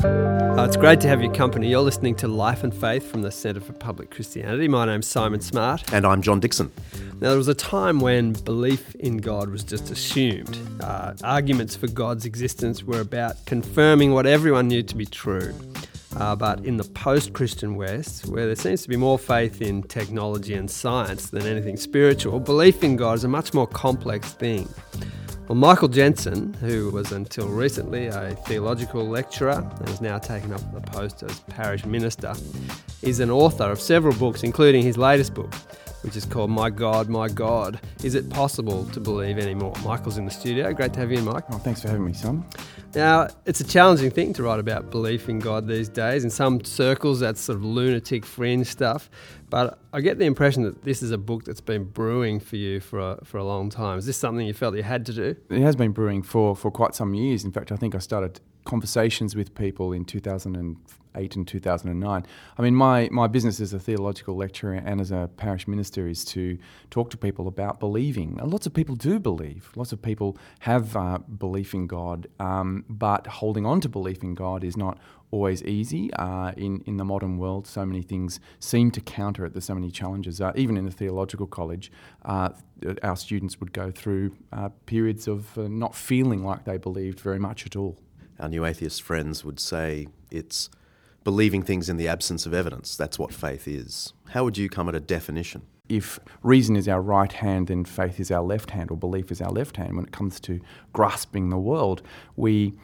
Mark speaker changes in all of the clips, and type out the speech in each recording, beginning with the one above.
Speaker 1: It's great to have your company. You're listening to Life and Faith from the Centre for Public Christianity. My name's Simon Smart.
Speaker 2: And I'm John Dixon.
Speaker 1: Now, there was a time when belief in God was just assumed. Arguments for God's existence were about confirming what everyone knew to be true. But in the post-Christian West, where there seems to be more faith in technology and science than anything spiritual, belief in God is a much more complex thing. Well, Michael Jensen, who was until recently a theological lecturer and has now taken up the post as parish minister, is an author of several books, including his latest book, which is called My God, Is It Possible to Believe Anymore? Michael's in the studio. Great to have you in, Mike.
Speaker 3: Oh, thanks for having me, Simon.
Speaker 1: Now, it's a challenging thing to write about belief in God these days. In some circles, that's sort of lunatic fringe stuff. But I get the impression that this is a book that's been brewing for you for a long time. Is this something you felt you had to do?
Speaker 3: It has been brewing for quite some years. In fact, I think I started conversations with people in 2008 and 2009. I mean, my business as a theological lecturer and as a parish minister is to talk to people about believing. And lots of people do believe. Lots of people have belief in God, but holding on to belief in God is not always easy. In the modern world, so many things seem to counter it. There's so many challenges. Even in the theological college, our students would go through periods of not feeling like they believed very much at all.
Speaker 2: Our new atheist friends would say it's believing things in the absence of evidence. That's what faith is. How would you come at a definition?
Speaker 3: If reason is our right hand, then faith is our left hand, or belief is our left hand. When it comes to grasping the world, we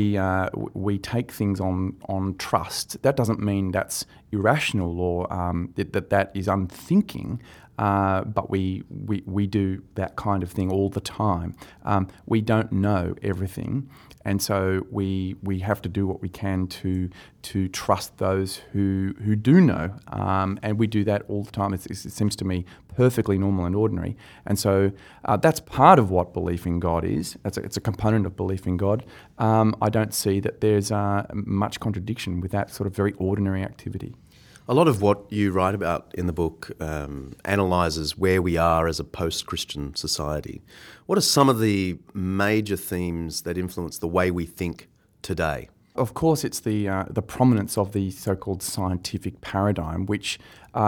Speaker 3: take things on trust. That doesn't mean that's irrational or that is unthinking. But we do that kind of thing all the time. We don't know everything, and so we have to do what we can to trust those who do know, and we do that all the time. It seems to me perfectly normal and ordinary, and so that's part of what belief in God is. It's a component of belief in God. I don't see that there's much contradiction with that sort of very ordinary activity.
Speaker 2: A lot of what you write about in the book analyses where we are as a post-Christian society. What are some of the major themes that influence the way we think today?
Speaker 3: Of course, it's the prominence of the so-called scientific paradigm, which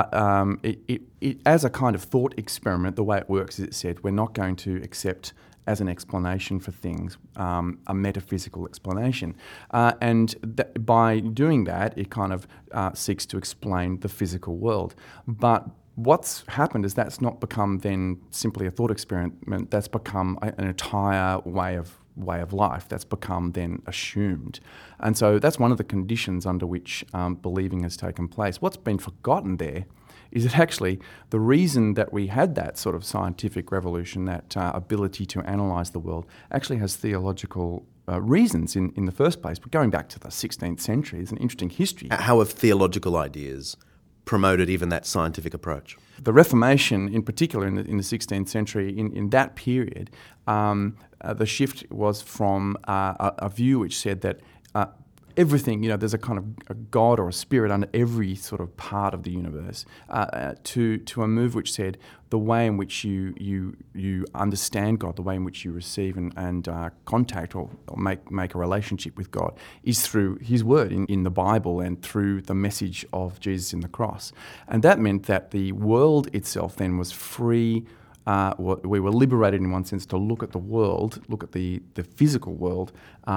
Speaker 3: it as a kind of thought experiment, the way it works is it said we're not going to accept as an explanation for things, a metaphysical explanation. By doing that, it kind of seeks to explain the physical world. But what's happened is that's not become then simply a thought experiment, that's become an entire way of life. That's become then assumed. And so that's one of the conditions under which believing has taken place. What's been forgotten there is that actually the reason that we had that sort of scientific revolution, that ability to analyse the world, actually has theological reasons in the first place. But going back to the 16th century is an interesting history.
Speaker 2: How have theological ideas promoted even that scientific approach?
Speaker 3: The Reformation, in particular in the 16th century, in that period, the shift was from a view which said that everything, there's a kind of a God or a spirit under every sort of part of the universe, to a move which said the way in which you understand God, the way in which you receive and contact or make a relationship with God is through His Word in the Bible and through the message of Jesus in the cross. And that meant that the world itself then was free. We were liberated in one sense to look at the world, look at the physical world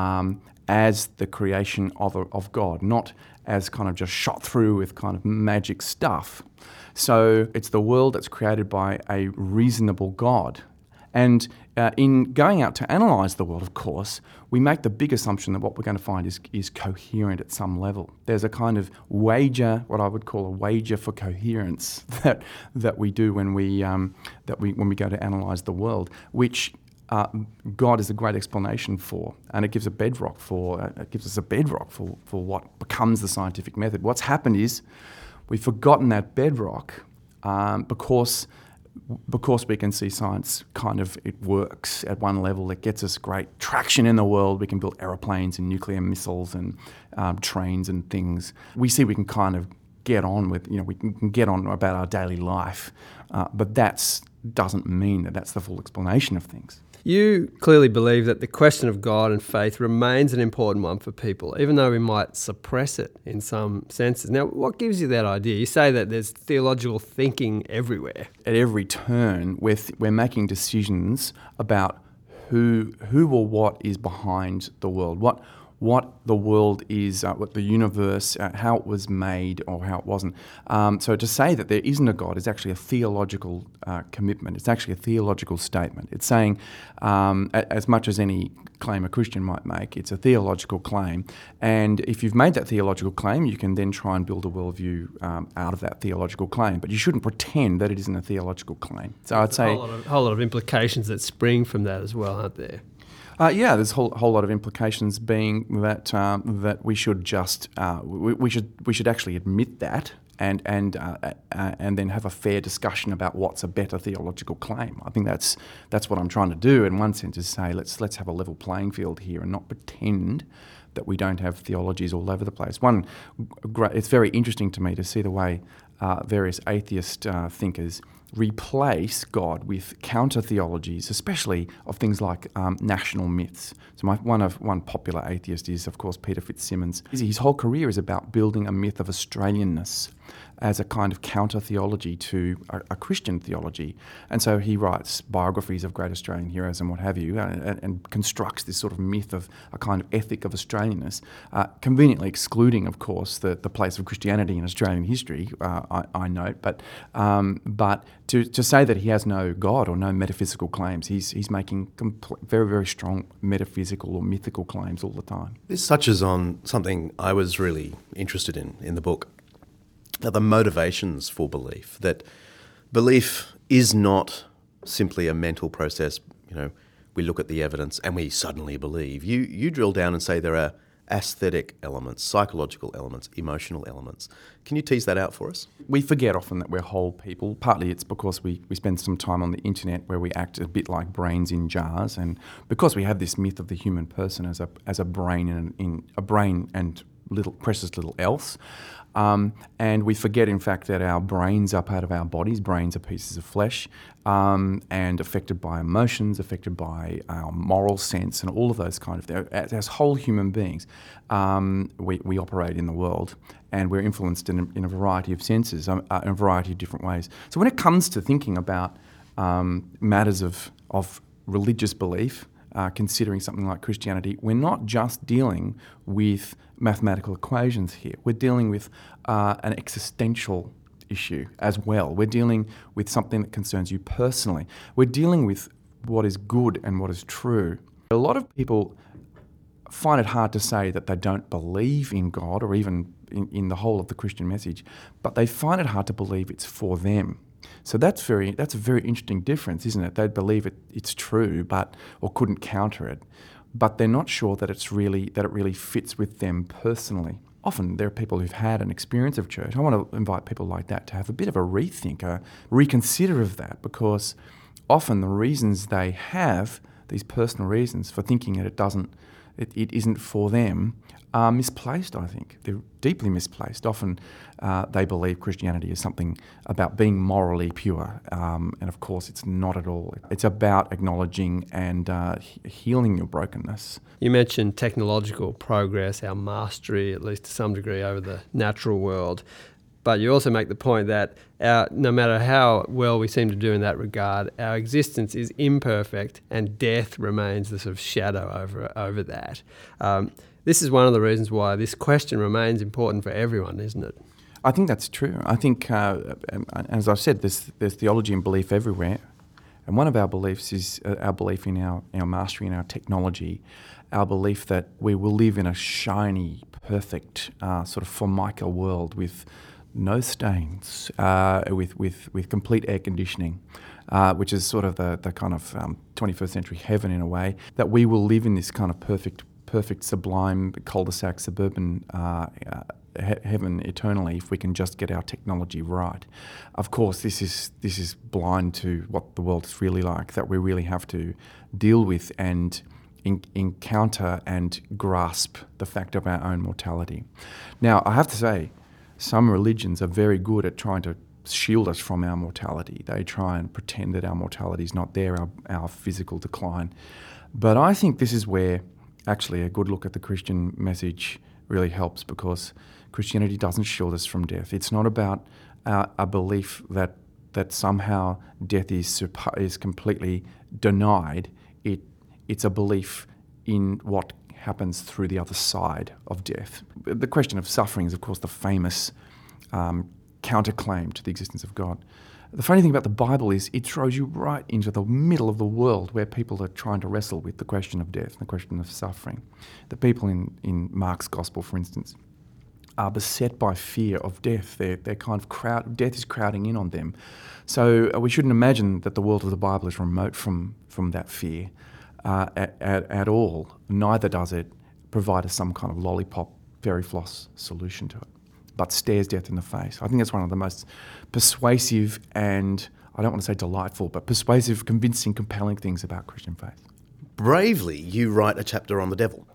Speaker 3: as the creation of God, not as kind of just shot through with kind of magic stuff. So it's the world that's created by a reasonable God. And in going out to analyse the world, of course, we make the big assumption that what we're going to find is coherent at some level. There's a kind of wager, what I would call a wager for coherence, that we do when we go to analyse the world, which God is a great explanation for, and it gives us a bedrock for what becomes the scientific method. What's happened is we've forgotten that bedrock because we can see science kind of, it works at one level. It gets us great traction in the world. We can build aeroplanes and nuclear missiles and trains and things. We see we can kind of get on with, we can get on about our daily life, but that doesn't mean that that's the full explanation of things.
Speaker 1: You clearly believe that the question of God and faith remains an important one for people, even though we might suppress it in some senses. Now, what gives you that idea? You say that there's theological thinking everywhere.
Speaker 3: At every turn, we're making decisions about who or what is behind the world, what the world is, what the universe, how it was made or how it wasn't. So to say that there isn't a God is actually a theological commitment. It's actually a theological statement. It's saying, as much as any claim a Christian might make, it's a theological claim. And if you've made that theological claim, you can then try and build a worldview out of that theological claim. But you shouldn't pretend that it isn't a theological claim. So I'd say
Speaker 1: a whole lot of implications that spring from that as well, aren't there?
Speaker 3: There's a whole lot of implications, being that that we should just we should actually admit that and then have a fair discussion about what's a better theological claim. I think that's what I'm trying to do in one sense, is say let's have a level playing field here and not pretend that we don't have theologies all over the place. It's very interesting to me to see the way various atheist thinkers replace God with counter theologies, especially of things like national myths. So one popular atheist is, of course, Peter Fitzsimmons. His whole career is about building a myth of Australianness as a kind of counter theology to a Christian theology. And so he writes biographies of great Australian heroes and what have you, and constructs this sort of myth of a kind of ethic of Australianness, conveniently excluding, of course, the place of Christianity in Australian history, I note. But to say that he has no God or no metaphysical claims, he's making very, very strong metaphysical or mythical claims all the time.
Speaker 2: This touches on something I was really interested in the book. The motivations for belief, that belief is not simply a mental process. We look at the evidence and we suddenly believe. You drill down and say there are aesthetic elements, psychological elements, emotional elements. Can you tease that out for us?
Speaker 3: We forget often that we're whole people. Partly it's because we spend some time on the internet where we act a bit like brains in jars, and because we have this myth of the human person as a brain in a brain and precious little else. And we forget, in fact, that our brains are part of our bodies. Brains are pieces of flesh, and affected by emotions, affected by our moral sense, and all of those kind of things. As whole human beings, we operate in the world, and we're influenced in a variety of senses, in a variety of different ways. So when it comes to thinking about matters of religious belief, considering something like Christianity, we're not just dealing with mathematical equations here. We're dealing with an existential issue as well. We're dealing with something that concerns you personally. We're dealing with what is good and what is true. A lot of people find it hard to say that they don't believe in God or even in the whole of the Christian message, but they find it hard to believe it's for them. So that's a very interesting difference, isn't it? They believe it's true, or couldn't counter it, but they're not sure that it really fits with them personally. Often there are people who've had an experience of church. I want to invite people like that to have a bit of a rethink, a reconsider of that, because often the reasons they have, these personal reasons for thinking that it isn't for them, are misplaced, I think. They're deeply misplaced. Often they believe Christianity is something about being morally pure, and of course it's not at all. It's about acknowledging and healing your brokenness.
Speaker 1: You mentioned technological progress, our mastery, at least to some degree, over the natural world. But you also make the point that no matter how well we seem to do in that regard, our existence is imperfect and death remains the sort of shadow over that. This is one of the reasons why this question remains important for everyone, isn't it?
Speaker 3: I think that's true. I think, as I've said, there's theology and belief everywhere. And one of our beliefs is our belief in our mastery in our technology, our belief that we will live in a shiny, perfect, sort of Formica world with no stains, with complete air conditioning, which is sort of the kind of 21st century heaven in a way, that we will live in this kind of perfect, sublime, cul-de-sac, suburban heaven eternally if we can just get our technology right. Of course, this is blind to what the world is really like, that we really have to deal with and encounter and grasp the fact of our own mortality. Now, I have to say, some religions are very good at trying to shield us from our mortality. They try and pretend that our mortality is not there, our physical decline. But I think this is where actually a good look at the Christian message really helps, because Christianity doesn't shield us from death. It's not about a belief that somehow death is completely denied. It's a belief in what happens through the other side of death. The question of suffering is, of course, the famous counterclaim to the existence of God. The funny thing about the Bible is it throws you right into the middle of the world where people are trying to wrestle with the question of death, the question of suffering. The people in Mark's Gospel, for instance, are beset by fear of death. They're kind of death is crowding in on them. So we shouldn't imagine that the world of the Bible is remote from that fear at all. Neither does it provide us some kind of lollipop, fairy floss solution to it, but stares death in the face. I think that's one of the most persuasive and, I don't want to say delightful, but persuasive, convincing, compelling things about Christian faith.
Speaker 2: Bravely, you write a chapter on the devil,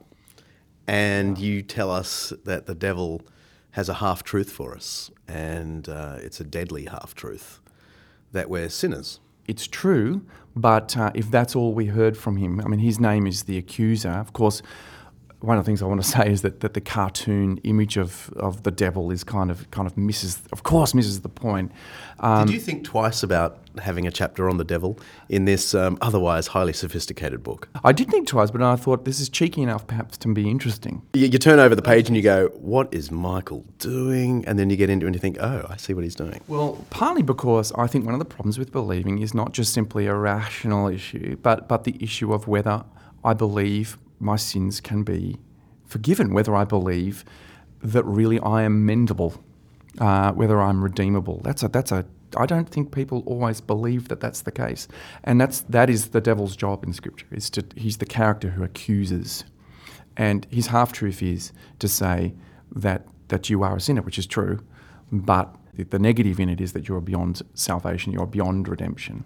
Speaker 2: and you tell us that the devil has a half-truth for us, and it's a deadly half-truth, that we're sinners.
Speaker 3: It's true, but if that's all we heard from him, I mean, his name is the accuser. Of course, one of the things I want to say is that the cartoon image of the devil is kind of misses the point.
Speaker 2: Did you think twice about having a chapter on the devil in this otherwise highly sophisticated book?
Speaker 3: I did think twice, but I thought this is cheeky enough perhaps to be interesting.
Speaker 2: You turn over the page and you go, what is Michael doing? And then you get into it and you think, oh, I see what he's doing.
Speaker 3: Well, partly because I think one of the problems with believing is not just simply a rational issue, but the issue of whether I believe my sins can be forgiven, whether I believe that really I am mendable, whether I'm redeemable. I don't think people always believe that that's the case, and that is the devil's job in Scripture. He's the character who accuses, and his half-truth is to say that you are a sinner, which is true, but the negative in it is that you're beyond salvation, you're beyond redemption.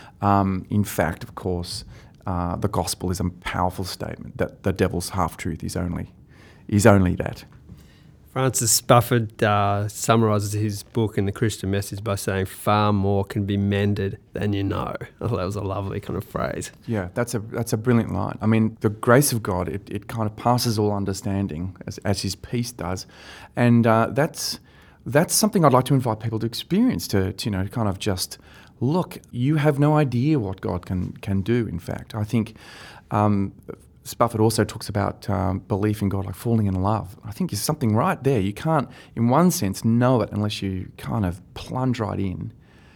Speaker 3: In fact, of course, the gospel is a powerful statement that the devil's half-truth is only that.
Speaker 1: Francis Spufford summarises his book in The Christian Message by saying, far more can be mended than you know. I thought that was a lovely kind of phrase.
Speaker 3: Yeah, that's a brilliant line. I mean, the grace of God, it kind of passes all understanding, as his peace does. And that's something I'd like to invite people to experience, to kind of just look, you have no idea what God can do, in fact. I think Spufford also talks about belief in God like falling in love. I think there's something right there. You can't, in one sense, know it unless you kind of plunge right in.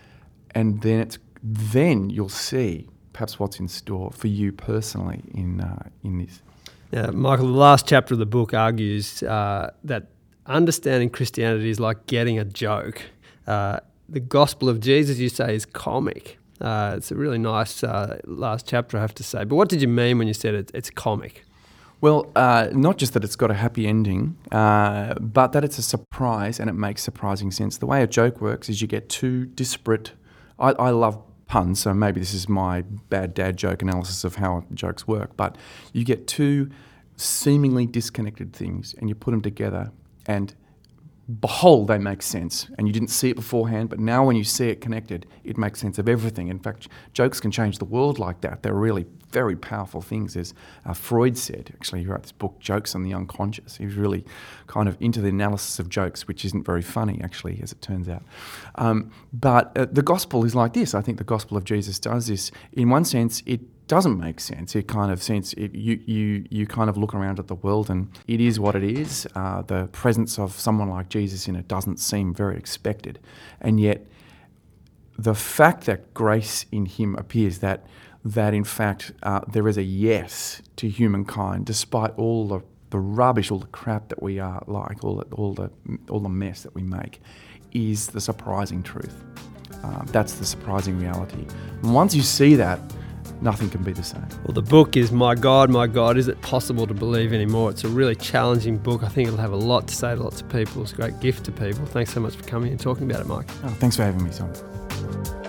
Speaker 3: And then you'll see perhaps what's in store for you personally in this.
Speaker 1: Yeah, Michael, the last chapter of the book argues that understanding Christianity is like getting a joke. The gospel of Jesus, you say, is comic. It's a really nice last chapter, I have to say. But what did you mean when you said it's comic?
Speaker 3: Well, not just that it's got a happy ending, but that it's a surprise and it makes surprising sense. The way a joke works is you get two disparate... I love puns, so maybe this is my bad dad joke analysis of how jokes work, but you get two seemingly disconnected things and you put them together and behold, they make sense. And you didn't see it beforehand, but now when you see it connected, it makes sense of everything. In fact, jokes can change the world like that. They're really very powerful things. As Freud said, actually, he wrote this book, Jokes on the Unconscious. He was really kind of into the analysis of jokes, which isn't very funny, actually, as it turns out. But the gospel is like this. I think the gospel of Jesus does this. In one sense, it doesn't make sense. You kind of look around at the world and it is what it is. The presence of someone like Jesus in it doesn't seem very expected. And yet the fact that grace in him appears, that in fact there is a yes to humankind despite all the rubbish, all the crap that we are like, all the mess that we make, is the surprising truth. That's the surprising reality. And once you see that, nothing can be the same.
Speaker 1: Well, the book is My God, is it possible to believe anymore? It's a really challenging book. I think it'll have a lot to say to lots of people. It's a great gift to people. Thanks so much for coming and talking about it, Mike.
Speaker 3: Oh, thanks for having me, Simon.